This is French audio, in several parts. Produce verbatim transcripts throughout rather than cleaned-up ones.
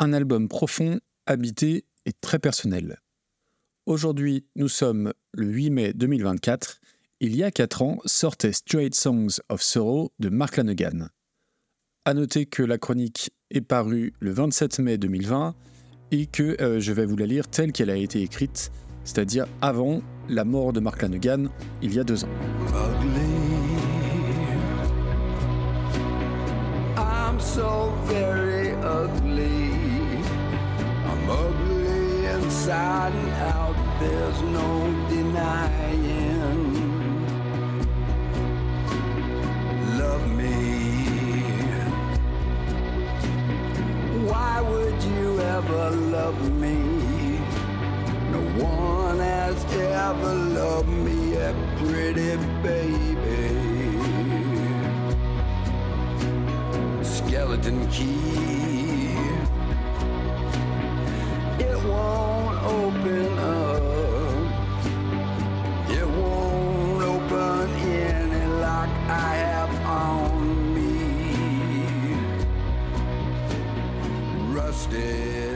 Un album profond, habité et très personnel. Aujourd'hui, nous sommes le huit mai deux mille vingt-quatre. Il y a quatre ans, sortait Straight Songs of Sorrow de Mark Lanegan. À noter que la chronique est parue le vingt-sept mai deux mille vingt et que euh, je vais vous la lire telle qu'elle a été écrite, c'est-à-dire avant la mort de Mark Lanegan, il y a deux ans. Ugly. I'm so very ugly. I'm ugly inside and out, there's no denying. Love me. Why would you ever love me? No one has ever loved me, a pretty baby. Skeleton key, it won't open up, it won't open any lock I have on me. Rusted.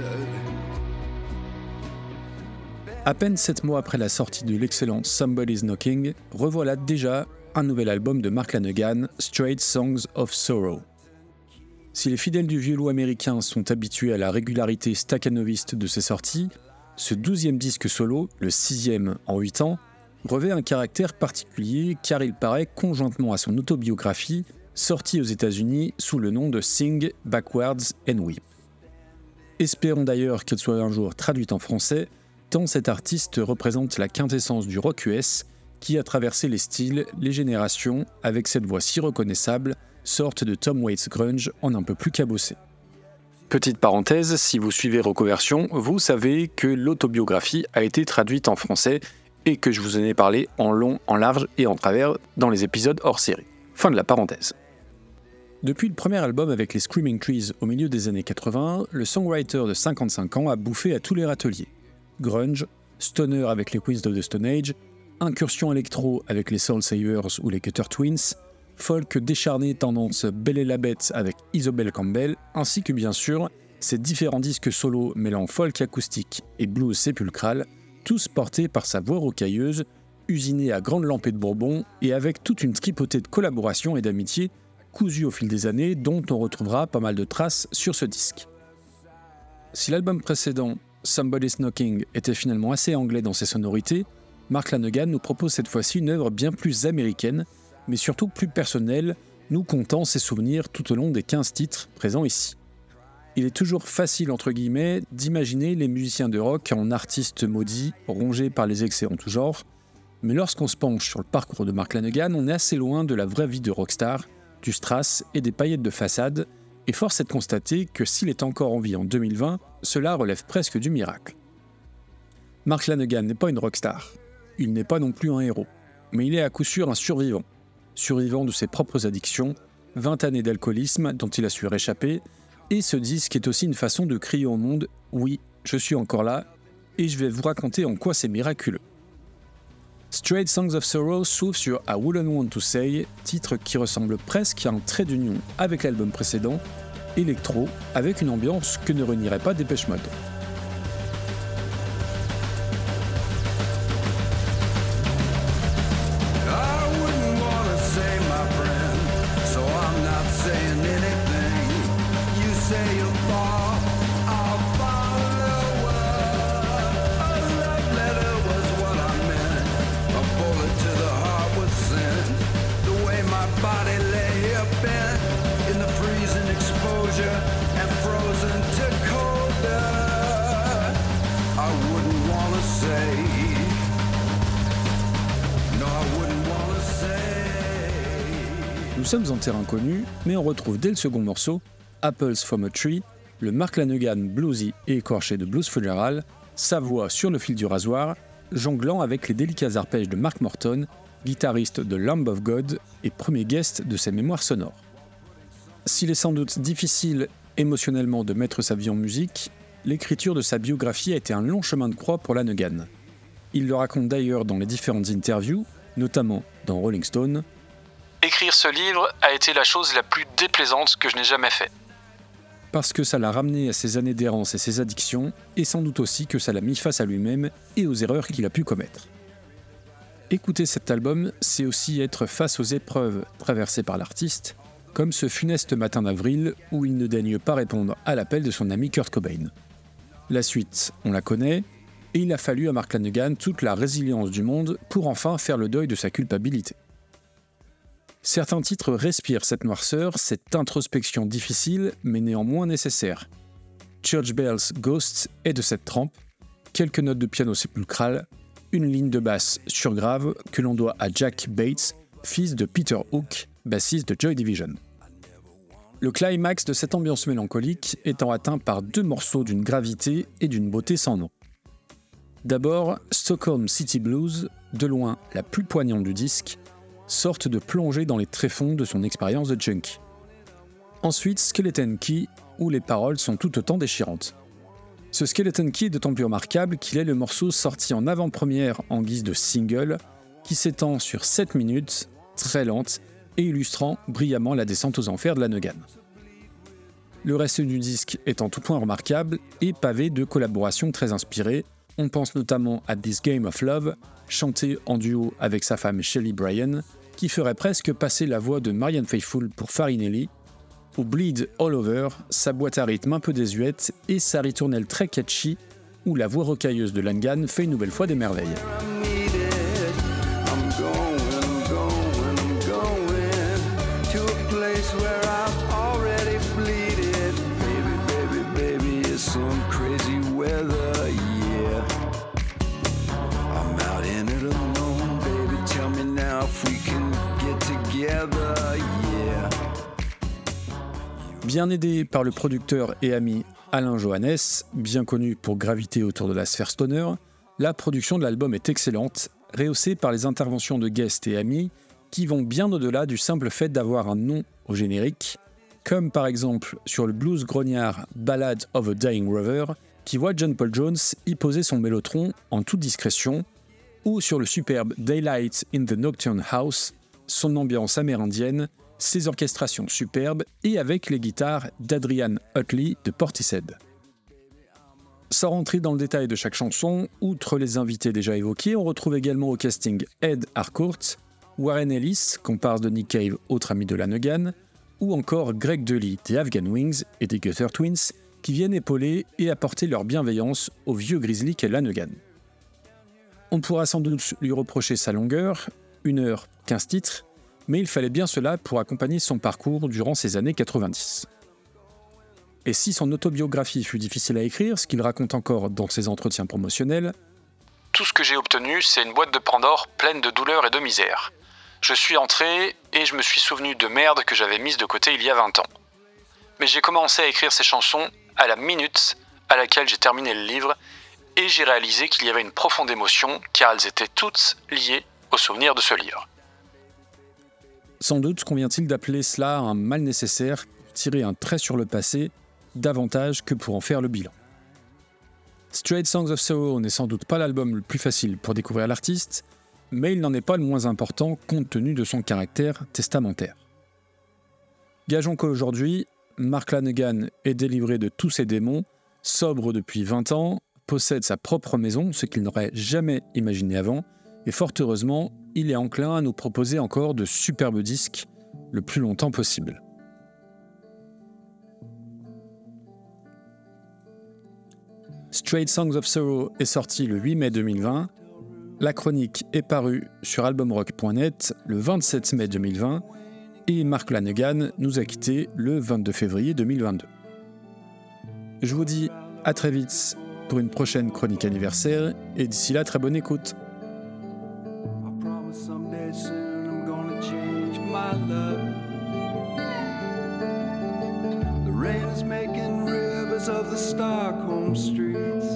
À peine sept mois après la sortie de l'excellent Somebody's Knocking, revoilà déjà un nouvel album de Mark Lanegan, Straight Songs of Sorrow. Si les fidèles du vieux loup américain sont habitués à la régularité stakhanoviste de ses sorties, ce douzième disque solo, le sixième en huit ans, revêt un caractère particulier car il paraît conjointement à son autobiographie, sortie aux États-Unis sous le nom de Sing Backwards and Weep. Espérons d'ailleurs qu'elle soit un jour traduite en français, tant cet artiste représente la quintessence du rock U S qui a traversé les styles, les générations, avec cette voix si reconnaissable, sorte de Tom Waits grunge en un peu plus cabossé. Petite parenthèse, si vous suivez Recoversion, vous savez que l'autobiographie a été traduite en français et que je vous en ai parlé en long, en large et en travers dans les épisodes hors série. Fin de la parenthèse. Depuis le premier album avec les Screaming Trees au milieu des années quatre-vingts, le songwriter de cinquante-cinq ans a bouffé à tous les râteliers. Grunge, stoner avec les Queens of the Stone Age, incursion électro avec les Soul Savers ou les Cutter Twins, folk décharné tendance Belle et la Bête avec Isobel Campbell, ainsi que bien sûr ses différents disques solo mêlant folk acoustique et blues sépulcral, tous portés par sa voix rocailleuse, usinée à grandes lampées de Bourbon et avec toute une tripotée de collaborations et d'amitiés cousues au fil des années dont on retrouvera pas mal de traces sur ce disque. Si l'album précédent, Somebody's Knocking, était finalement assez anglais dans ses sonorités, Mark Lanegan nous propose cette fois-ci une œuvre bien plus américaine, mais surtout plus personnelle, nous contant ses souvenirs tout au long des quinze titres présents ici. Il est toujours facile, entre guillemets, d'imaginer les musiciens de rock en artistes maudits, rongés par les excès en tout genre, mais lorsqu'on se penche sur le parcours de Mark Lanegan, on est assez loin de la vraie vie de rockstar, du strass et des paillettes de façade, et force est de constater que s'il est encore en vie en deux mille vingt, cela relève presque du miracle. Mark Lanegan n'est pas une rockstar, il n'est pas non plus un héros, mais il est à coup sûr un survivant. Survivant de ses propres addictions, vingt années d'alcoolisme dont il a su réchapper, et ce disque est aussi une façon de crier au monde « Oui, je suis encore là, et je vais vous raconter en quoi c'est miraculeux ». Straight Songs of Sorrow s'ouvre sur I Wouldn't Want to Say, titre qui ressemble presque à un trait d'union avec l'album précédent, électro, avec une ambiance que ne renierait pas Depeche Mode. Nous sommes en terrain connu, mais on retrouve dès le second morceau, Apples from a Tree, le Mark Lanegan bluesy et écorché de blues fédéral, sa voix sur le fil du rasoir, jonglant avec les délicats arpèges de Mark Morton, guitariste de Lamb of God et premier guest de ses mémoires sonores. S'il est sans doute difficile émotionnellement de mettre sa vie en musique, l'écriture de sa biographie a été un long chemin de croix pour Lanegan. Il le raconte d'ailleurs dans les différentes interviews, notamment dans Rolling Stone. « Écrire ce livre a été la chose la plus déplaisante que je n'ai jamais faite. parce que ça l'a ramené à ses années d'errance et ses addictions, et sans doute aussi que ça l'a mis face à lui-même et aux erreurs qu'il a pu commettre. Écouter cet album, c'est aussi être face aux épreuves traversées par l'artiste, comme ce funeste matin d'avril où il ne daigne pas répondre à l'appel de son ami Kurt Cobain. La suite, on la connaît, et il a fallu à Mark Lanegan toute la résilience du monde pour enfin faire le deuil de sa culpabilité. Certains titres respirent cette noirceur, cette introspection difficile, mais néanmoins nécessaire. Church Bells Ghosts est de cette trempe, quelques notes de piano sépulcrales, une ligne de basse surgrave que l'on doit à Jack Bates, fils de Peter Hook, bassiste de Joy Division. Le climax de cette ambiance mélancolique étant atteint par deux morceaux d'une gravité et d'une beauté sans nom. D'abord, Stockholm City Blues, de loin la plus poignante du disque, sorte de plonger dans les tréfonds de son expérience de junkie. Ensuite, Skeleton Key, où les paroles sont tout autant déchirantes. Ce Skeleton Key est d'autant plus remarquable qu'il est le morceau sorti en avant-première en guise de single, qui s'étend sur sept minutes, très lente, et illustrant brillamment la descente aux enfers de Lanegan. Le reste du disque est en tout point remarquable et pavé de collaborations très inspirées. On pense notamment à This Game of Love, chanté en duo avec sa femme Shelly Bryan, qui ferait presque passer la voix de Marianne Faithfull pour Farinelli, ou Bleed All Over, sa boîte à rythme un peu désuète et sa ritournelle très catchy, où la voix rocailleuse de Lanegan fait une nouvelle fois des merveilles. Bien aidé par le producteur et ami Alain Johannes, bien connu pour graviter autour de la sphère stoner, la production de l'album est excellente, rehaussée par les interventions de guests et amis qui vont bien au-delà du simple fait d'avoir un nom au générique, comme par exemple sur le blues grognard Ballad of a Dying Rover, qui voit John Paul Jones y poser son mélotron en toute discrétion, ou sur le superbe Daylight in the Nocturne House, son ambiance amérindienne, ses orchestrations superbes et avec les guitares d'Adrian Utley de Portishead. Sans rentrer dans le détail de chaque chanson, outre les invités déjà évoqués, on retrouve également au casting Ed Harcourt, Warren Ellis, comparse de Nick Cave, autre ami de Lanegan, ou encore Greg Dulli des Afghan Wings et des Gutter Twins, qui viennent épauler et apporter leur bienveillance au vieux grizzly qu'est Lanegan. On pourra sans doute lui reprocher sa longueur, une heure, quinze titres, mais il fallait bien cela pour accompagner son parcours durant ces années quatre-vingt-dix. Et si son autobiographie fut difficile à écrire, ce qu'il raconte encore dans ses entretiens promotionnels, « Tout ce que j'ai obtenu, c'est une boîte de Pandore pleine de douleur et de misère. Je suis entré et je me suis souvenu de merde que j'avais mise de côté il y a vingt ans. Mais j'ai commencé à écrire ces chansons à la minute à laquelle j'ai terminé le livre et j'ai réalisé qu'il y avait une profonde émotion car elles étaient toutes liées au souvenir de ce livre. » Sans doute convient-il d'appeler cela un mal nécessaire pour tirer un trait sur le passé, davantage que pour en faire le bilan. Straight Songs of Sorrow n'est sans doute pas l'album le plus facile pour découvrir l'artiste, mais il n'en est pas le moins important compte tenu de son caractère testamentaire. Gageons qu'aujourd'hui, Mark Lanegan est délivré de tous ses démons, sobre depuis vingt ans, possède sa propre maison, ce qu'il n'aurait jamais imaginé avant, et fort heureusement, il est enclin à nous proposer encore de superbes disques le plus longtemps possible. Straight Songs of Sorrow est sorti le huit mai deux mille vingt, la chronique est parue sur album rock point net le vingt-sept mai deux mille vingt et Mark Lanegan nous a quittés le vingt-deux février deux mille vingt-deux. Je vous dis à très vite pour une prochaine chronique anniversaire et d'ici là, très bonne écoute. The rain is making rivers of the Stockholm streets,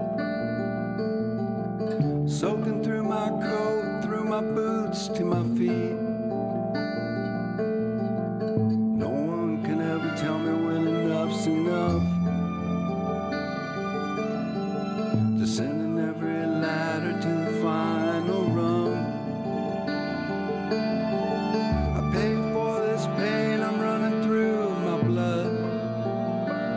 soaking through my coat, through my boots to my feet. No one can ever tell me when enough's enough. Descending every ladder to the final rung. I pay for this pain I'm running through my blood.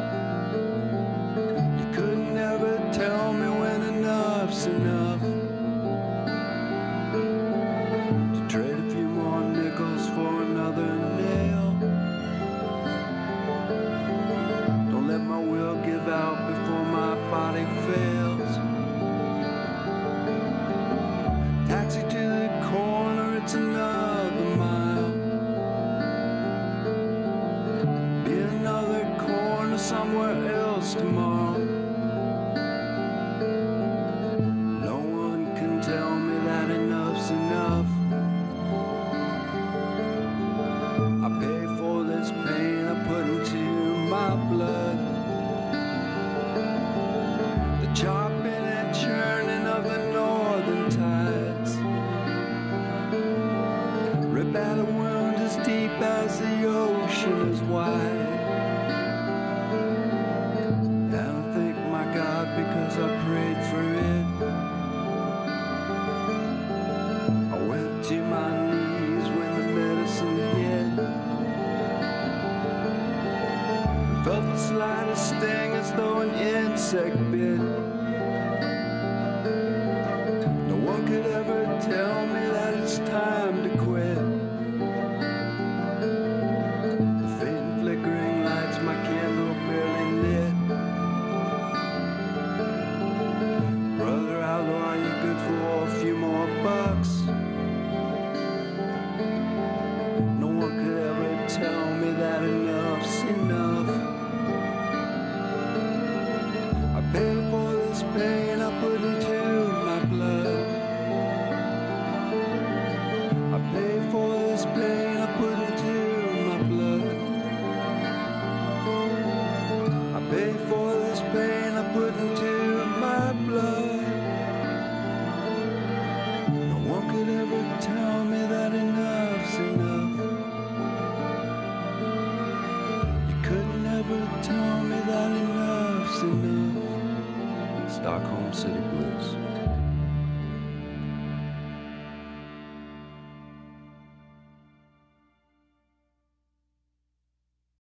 somewhere else tomorrow. No one can tell me that enough's enough. I pay for this pain I put into my blood. The chopping and churning of the northern tides rip at a wound as deep as the ocean is wide. And I thank my God because I prayed for it. I went to my knees when the medicine hit. Felt the slightest sting as though an insect bit. No one could ever tell me that it's time to quit. The faint flickering lights my candle barely lit. Brother, outlaw, are you good for a few more bucks? No one could ever tell me that enough's enough. I pay for this pain I put into my blood. I pay for this pain I put into my blood. I pay for this pain